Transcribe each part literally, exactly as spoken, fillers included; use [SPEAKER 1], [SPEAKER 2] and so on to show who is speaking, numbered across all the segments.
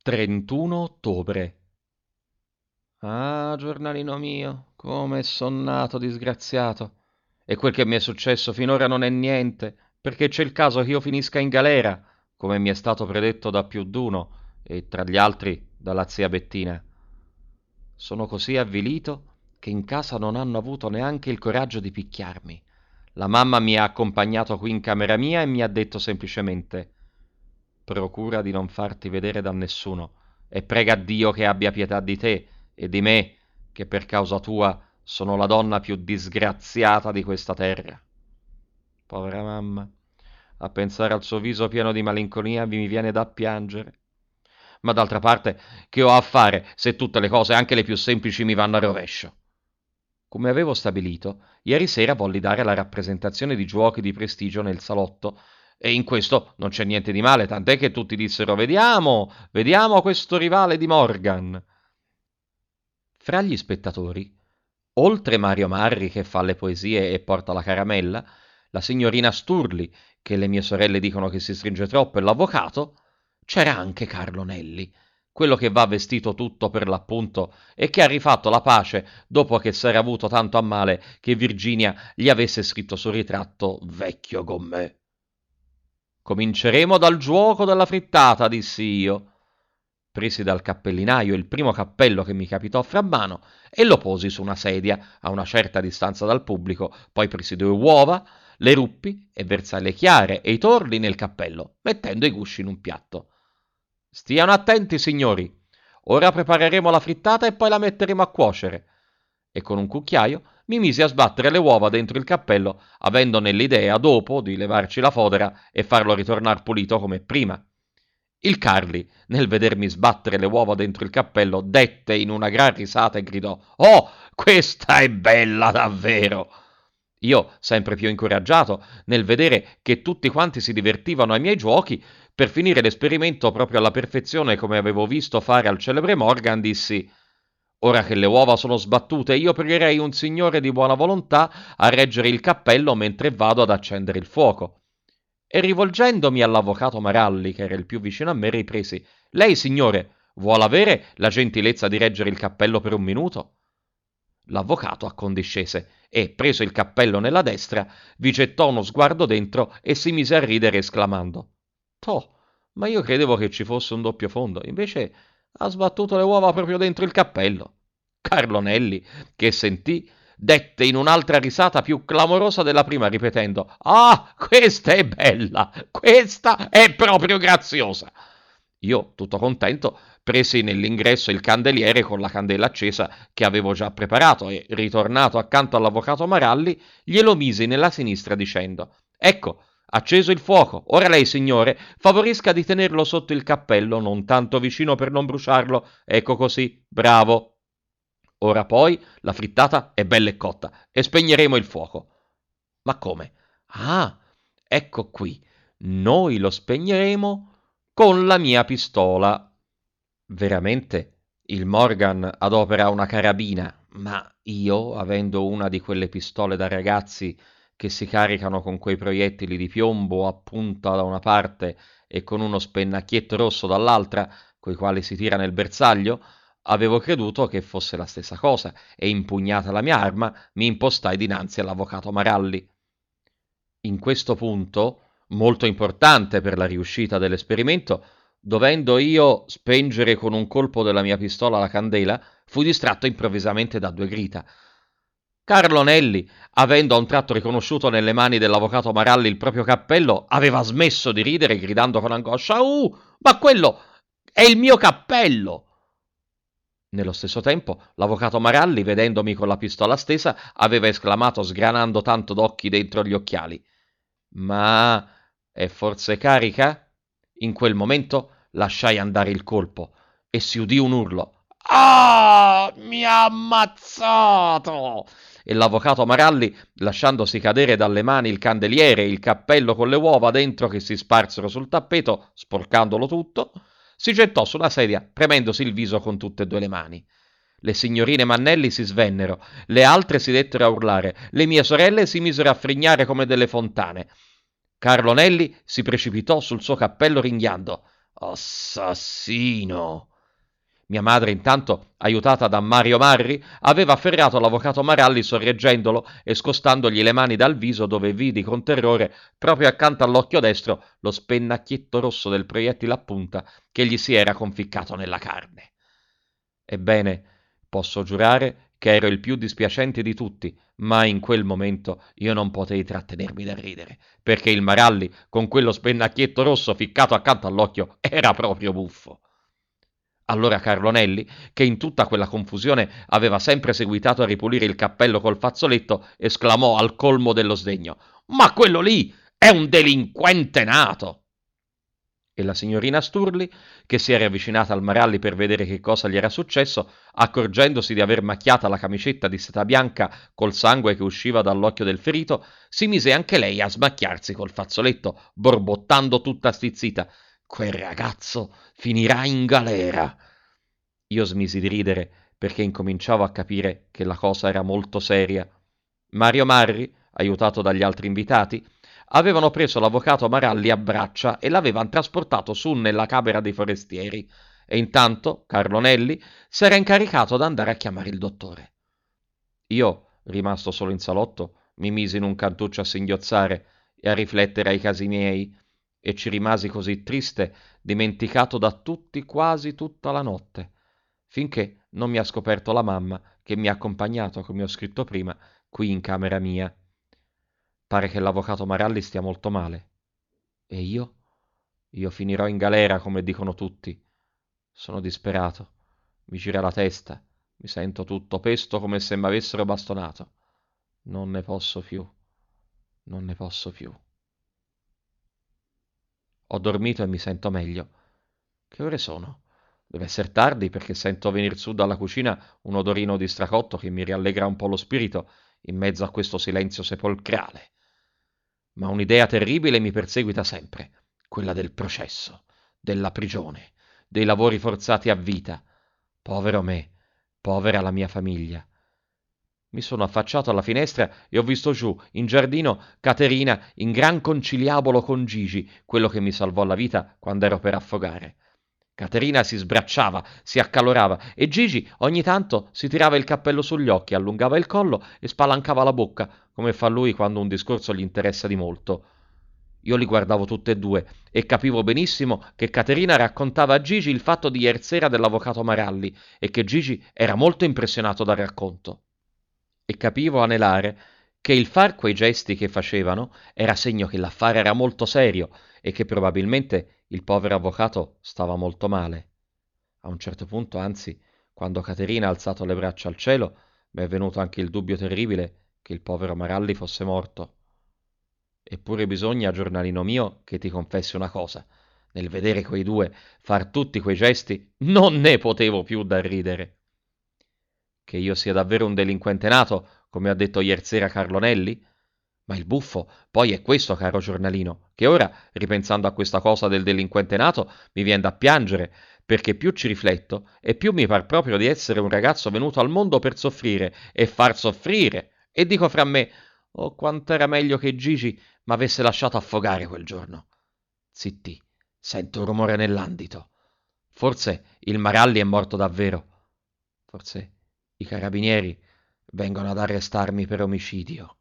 [SPEAKER 1] trentuno ottobre. Ah, giornalino mio, come son nato disgraziato. E quel che mi è successo finora non è niente, perché c'è il caso che io finisca in galera, come mi è stato predetto da più d'uno, e tra gli altri dalla zia Bettina. Sono così avvilito che in casa non hanno avuto neanche il coraggio di picchiarmi. La mamma mi ha accompagnato qui in camera mia e mi ha detto semplicemente: procura di non farti vedere da nessuno e prega Dio che abbia pietà di te e di me, che per causa tua sono la donna più disgraziata di questa terra. Povera mamma, a pensare al suo viso pieno di malinconia mi viene da piangere. Ma d'altra parte, che ho a fare se tutte le cose, anche le più semplici, mi vanno a rovescio? Come avevo stabilito, ieri sera volli dare la rappresentazione di giochi di prestigio nel salotto, e in questo non c'è niente di male, tant'è che tutti dissero: vediamo, vediamo questo rivale di Morgan. Fra gli spettatori, oltre Mario Marri che fa le poesie e porta la caramella, la signorina Sturli, che le mie sorelle dicono che si stringe troppo, e l'avvocato, c'era anche Carlo Nelli, quello che va vestito tutto per l'appunto e che ha rifatto la pace dopo che s'era avuto tanto a male che Virginia gli avesse scritto sul ritratto vecchio con me. Cominceremo dal giuoco della frittata, dissi io. Presi dal cappellinaio il primo cappello che mi capitò fra mano e lo posi su una sedia a una certa distanza dal pubblico, poi presi due uova, le ruppi e versai le chiare e i torli nel cappello, mettendo i gusci in un piatto. Stiano attenti, signori. Ora prepareremo la frittata e poi la metteremo a cuocere. E con un cucchiaio mi misi a sbattere le uova dentro il cappello, avendo nell'idea dopo di levarci la fodera e farlo ritornar pulito come prima. Il Carli, nel vedermi sbattere le uova dentro il cappello, dette in una gran risata e gridò: «Oh, questa è bella davvero!» Io, sempre più incoraggiato, nel vedere che tutti quanti si divertivano ai miei giochi, per finire l'esperimento proprio alla perfezione come avevo visto fare al celebre Morgan, dissi: «Ora che le uova sono sbattute, io pregherei un signore di buona volontà a reggere il cappello mentre vado ad accendere il fuoco». E rivolgendomi all'avvocato Maralli, che era il più vicino a me, ripresi: «Lei, signore, vuol avere la gentilezza di reggere il cappello per un minuto?» L'avvocato accondiscese e, preso il cappello nella destra, vi gettò uno sguardo dentro e si mise a ridere esclamando: «Toh, ma io credevo che ci fosse un doppio fondo, invece ha sbattuto le uova proprio dentro il cappello». Carlo Nelli, che sentì, dette in un'altra risata più clamorosa della prima, ripetendo: «Ah, questa è bella! Questa è proprio graziosa!» Io, tutto contento, presi nell'ingresso il candeliere con la candela accesa che avevo già preparato e, ritornato accanto all'avvocato Maralli, glielo misi nella sinistra dicendo: «Ecco, acceso il fuoco, ora lei, signore, favorisca di tenerlo sotto il cappello, non tanto vicino per non bruciarlo, ecco così, bravo. Ora poi la frittata è bella e cotta e spegneremo il fuoco». «Ma come?» «Ah, ecco qui, noi lo spegneremo con la mia pistola». Veramente il Morgan adopera una carabina, ma io, avendo una di quelle pistole da ragazzi che si caricano con quei proiettili di piombo a punta da una parte e con uno spennacchietto rosso dall'altra, coi quali si tira nel bersaglio, avevo creduto che fosse la stessa cosa e, impugnata la mia arma, mi impostai dinanzi all'avvocato Maralli. In questo punto, molto importante per la riuscita dell'esperimento, dovendo io spengere con un colpo della mia pistola la candela, fui distratto improvvisamente da due grita. Carlo Nelli, avendo a un tratto riconosciuto nelle mani dell'avvocato Maralli il proprio cappello, aveva smesso di ridere, gridando con angoscia: «Uh, ma quello è il mio cappello!» Nello stesso tempo, l'avvocato Maralli, vedendomi con la pistola stesa, aveva esclamato, sgranando tanto d'occhi dentro gli occhiali: «Ma è forse carica?» In quel momento lasciai andare il colpo e si udì un urlo: «Ah, mi ha ammazzato!» E l'avvocato Maralli, lasciandosi cadere dalle mani il candeliere e il cappello con le uova dentro che si sparsero sul tappeto, sporcandolo tutto, si gettò sulla sedia, premendosi il viso con tutte e due le mani. Le signorine Mannelli si svennero, le altre si dettero a urlare, le mie sorelle si misero a frignare come delle fontane. Carlo Nelli si precipitò sul suo cappello ringhiando: Assassino! Mia madre, intanto, aiutata da Mario Marri, aveva afferrato l'avvocato Maralli sorreggendolo e scostandogli le mani dal viso, dove vidi con terrore, proprio accanto all'occhio destro, lo spennacchietto rosso del proiettile a punta che gli si era conficcato nella carne. Ebbene, posso giurare che ero il più dispiacente di tutti, ma in quel momento io non potei trattenermi da ridere, perché il Maralli, con quello spennacchietto rosso ficcato accanto all'occhio, era proprio buffo. Allora Carlo Nelli, che in tutta quella confusione aveva sempre seguitato a ripulire il cappello col fazzoletto, esclamò al colmo dello sdegno: «Ma quello lì è un delinquente nato!» E la signorina Sturli, che si era avvicinata al Maralli per vedere che cosa gli era successo, accorgendosi di aver macchiata la camicetta di seta bianca col sangue che usciva dall'occhio del ferito, si mise anche lei a smacchiarsi col fazzoletto, borbottando tutta stizzita: «Quel ragazzo finirà in galera!» Io smisi di ridere perché incominciavo a capire che la cosa era molto seria. Mario Marri, aiutato dagli altri invitati, avevano preso l'avvocato Maralli a braccia e l'avevano trasportato su nella camera dei forestieri, e intanto Carlo Nelli s'era incaricato d'andare a chiamare il dottore. Io, rimasto solo in salotto, mi misi in un cantuccio a singhiozzare e a riflettere ai casi miei, e ci rimasi così triste, dimenticato da tutti quasi tutta la notte, finché non mi ha scoperto la mamma che mi ha accompagnato, come ho scritto prima, qui in camera mia. Pare che l'avvocato Maralli stia molto male. E io? Io finirò in galera, come dicono tutti. Sono disperato. Mi gira la testa. Mi sento tutto pesto come se mi avessero bastonato. Non ne posso più. Non ne posso più. Ho dormito e mi sento meglio. Che ore sono? Deve essere tardi perché sento venir su dalla cucina un odorino di stracotto che mi riallegra un po' lo spirito in mezzo a questo silenzio sepolcrale. Ma un'idea terribile mi perseguita sempre, quella del processo, della prigione, dei lavori forzati a vita. Povero me, povera la mia famiglia. Mi sono affacciato alla finestra e ho visto giù, in giardino, Caterina in gran conciliabolo con Gigi, quello che mi salvò la vita quando ero per affogare. Caterina si sbracciava, si accalorava e Gigi ogni tanto si tirava il cappello sugli occhi, allungava il collo e spalancava la bocca, come fa lui quando un discorso gli interessa di molto. Io li guardavo tutte e due e capivo benissimo che Caterina raccontava a Gigi il fatto di ieri sera dell'avvocato Maralli e che Gigi era molto impressionato dal racconto. E capivo anelare che il far quei gesti che facevano era segno che l'affare era molto serio e che probabilmente il povero avvocato stava molto male. A un certo punto, anzi, quando Caterina ha alzato le braccia al cielo, mi è venuto anche il dubbio terribile che il povero Maralli fosse morto. Eppure bisogna, giornalino mio, che ti confessi una cosa. Nel vedere quei due far tutti quei gesti, non ne potevo più da ridere. Che io sia davvero un delinquente nato, come ha detto iersera Carlo Nelli? Ma il buffo poi è questo, caro giornalino, che ora, ripensando a questa cosa del delinquente nato, mi viene da piangere, perché più ci rifletto e più mi par proprio di essere un ragazzo venuto al mondo per soffrire e far soffrire. E dico fra me, oh, quant'era meglio che Gigi m'avesse lasciato affogare quel giorno. Zitti, sento un rumore nell'andito. Forse il Maralli è morto davvero. Forse i carabinieri vengono ad arrestarmi per omicidio.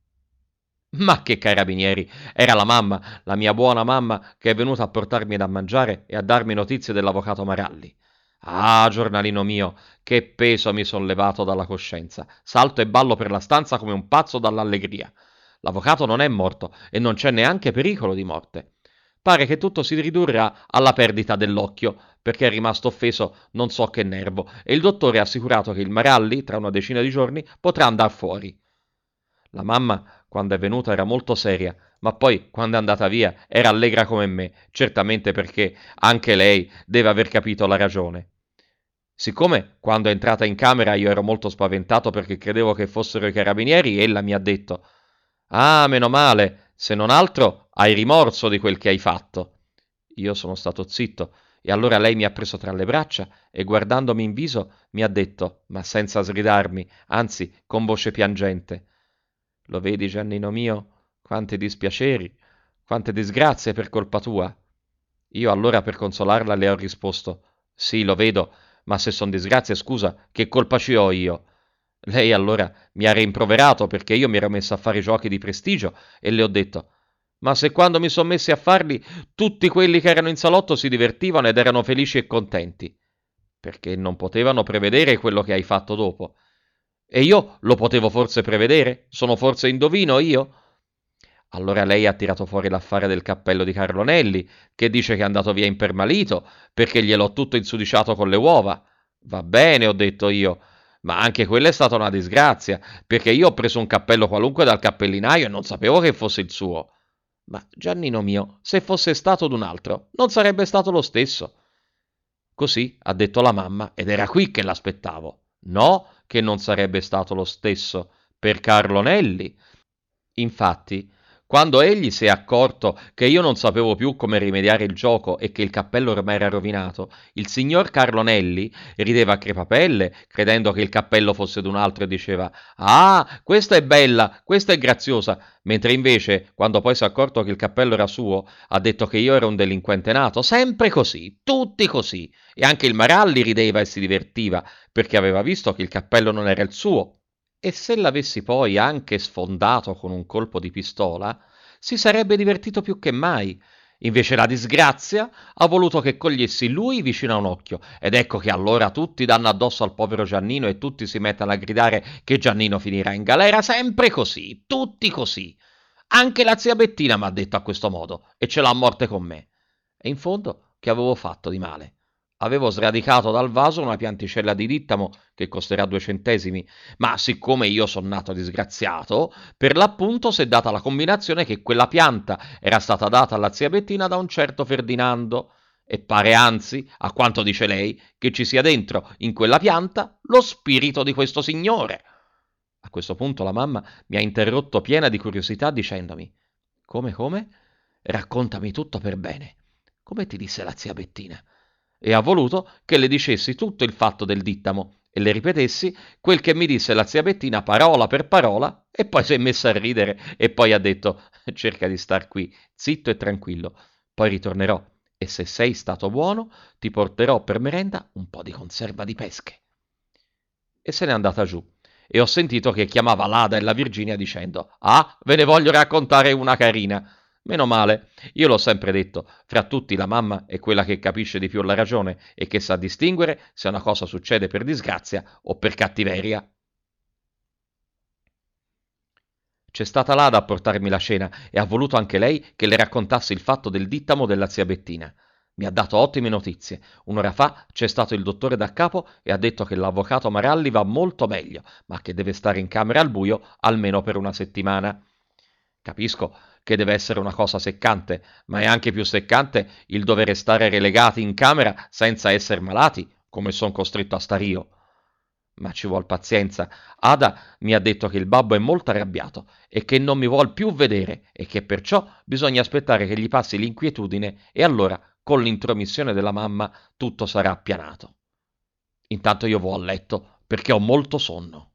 [SPEAKER 1] Ma che carabinieri! Era la mamma, la mia buona mamma, che è venuta a portarmi da mangiare e a darmi notizie dell'avvocato Maralli. Ah, giornalino mio, che peso mi son levato dalla coscienza. Salto e ballo per la stanza come un pazzo dall'allegria. L'avvocato non è morto e non c'è neanche pericolo di morte. Pare che tutto si ridurrà alla perdita dell'occhio, perché è rimasto offeso non so che nervo, e il dottore ha assicurato che il Maralli, tra una decina di giorni, potrà andar fuori. La mamma, quando è venuta, era molto seria, ma poi, quando è andata via, era allegra come me, certamente perché anche lei deve aver capito la ragione. Siccome, quando è entrata in camera, io ero molto spaventato perché credevo che fossero i carabinieri, ella mi ha detto: «Ah, meno male, se non altro hai rimorso di quel che hai fatto». Io sono stato zitto, e allora lei mi ha preso tra le braccia e guardandomi in viso mi ha detto, ma senza sgridarmi, anzi con voce piangente: «Lo vedi, Giannino mio, quanti dispiaceri, quante disgrazie per colpa tua?» Io allora per consolarla le ho risposto: sì, lo vedo, ma se son disgrazie, scusa, che colpa ci ho io? Lei allora mi ha rimproverato perché io mi ero messo a fare giochi di prestigio e le ho detto: ma se quando mi sono messi a farli tutti quelli che erano in salotto si divertivano ed erano felici e contenti, perché non potevano prevedere quello che hai fatto dopo. E io lo potevo forse prevedere? Sono forse indovino io? Allora lei ha tirato fuori l'affare del cappello di Carlo Nelli, che dice che è andato via impermalito perché gliel'ho tutto insudiciato con le uova. Va bene, ho detto io, ma anche quella è stata una disgrazia, perché io ho preso un cappello qualunque dal cappellinaio e non sapevo che fosse il suo. Ma Giannino mio, se fosse stato d'un altro, non sarebbe stato lo stesso. Così ha detto la mamma ed era qui che l'aspettavo. No, che non sarebbe stato lo stesso per Carlo Nelli. Infatti, quando egli si è accorto che io non sapevo più come rimediare il gioco e che il cappello ormai era rovinato, il signor Carlo Nelli rideva a crepapelle, credendo che il cappello fosse d'un altro e diceva: ah, questa è bella, questa è graziosa, mentre invece, quando poi si è accorto che il cappello era suo, ha detto che io ero un delinquente nato, sempre così, tutti così. E anche il Maralli rideva e si divertiva, perché aveva visto che il cappello non era il suo. E se l'avessi poi anche sfondato con un colpo di pistola, si sarebbe divertito più che mai. Invece la disgrazia ha voluto che cogliessi lui vicino a un occhio, ed ecco che allora tutti danno addosso al povero Giannino e tutti si mettono a gridare che Giannino finirà in galera, sempre così, tutti così. Anche la zia Bettina m'ha detto a questo modo, e ce l'ha a morte con me. E in fondo, che avevo fatto di male? Avevo sradicato dal vaso una pianticella di dittamo che costerà due centesimi, ma siccome io son nato disgraziato, per l'appunto s'è data la combinazione che quella pianta era stata data alla zia Bettina da un certo Ferdinando, e pare anzi, a quanto dice lei, che ci sia dentro, in quella pianta, lo spirito di questo signore. A questo punto la mamma mi ha interrotto piena di curiosità dicendomi: come, come? Raccontami tutto per bene. Come ti disse la zia Bettina? E ha voluto che le dicessi tutto il fatto del dittamo e le ripetessi quel che mi disse la zia Bettina parola per parola e poi si è messa a ridere e poi ha detto: cerca di star qui, zitto e tranquillo, poi ritornerò e se sei stato buono ti porterò per merenda un po' di conserva di pesche. E se n'è andata giù e ho sentito che chiamava l'Ada e la Virginia dicendo: ah, ve ne voglio raccontare una carina. Meno male, io l'ho sempre detto, fra tutti la mamma è quella che capisce di più la ragione e che sa distinguere se una cosa succede per disgrazia o per cattiveria. C'è stata l'Ada a portarmi la cena e ha voluto anche lei che le raccontassi il fatto del dittamo della zia Bettina. Mi ha dato ottime notizie. Un'ora fa c'è stato il dottore da capo e ha detto che l'avvocato Maralli va molto meglio, ma che deve stare in camera al buio almeno per una settimana. Capisco che deve essere una cosa seccante, ma è anche più seccante il dover stare relegati in camera senza essere malati, come son costretto a star io. Ma ci vuol pazienza. Ada mi ha detto che il babbo è molto arrabbiato e che non mi vuol più vedere e che perciò bisogna aspettare che gli passi l'inquietudine e allora, con l'intromissione della mamma, tutto sarà appianato. Intanto io vo a letto perché ho molto sonno.